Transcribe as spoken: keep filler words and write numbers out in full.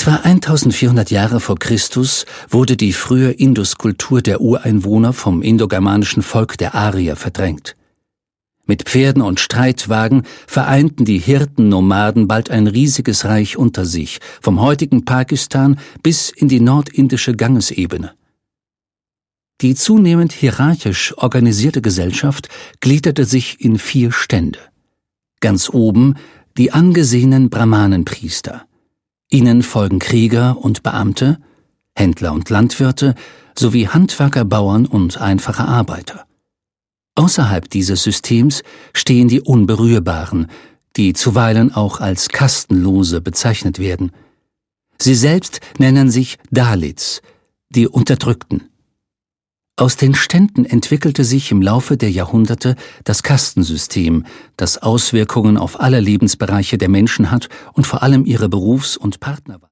Etwa eintausendvierhundert Jahre vor Christus wurde die frühe Induskultur der Ureinwohner vom indogermanischen Volk der Arier verdrängt. Mit Pferden und Streitwagen vereinten die Hirten-Nomaden bald ein riesiges Reich unter sich, vom heutigen Pakistan bis in die nordindische Gangesebene. Die zunehmend hierarchisch organisierte Gesellschaft gliederte sich in vier Stände. Ganz oben die angesehenen Brahmanenpriester. Ihnen folgen Krieger und Beamte, Händler und Landwirte sowie Handwerker, Bauern und einfache Arbeiter. Außerhalb dieses Systems stehen die Unberührbaren, die zuweilen auch als Kastenlose bezeichnet werden. Sie selbst nennen sich Dalits, die Unterdrückten. Aus den Ständen entwickelte sich im Laufe der Jahrhunderte das Kastensystem, das Auswirkungen auf alle Lebensbereiche der Menschen hat und vor allem ihre Berufs- und Partnerwahl.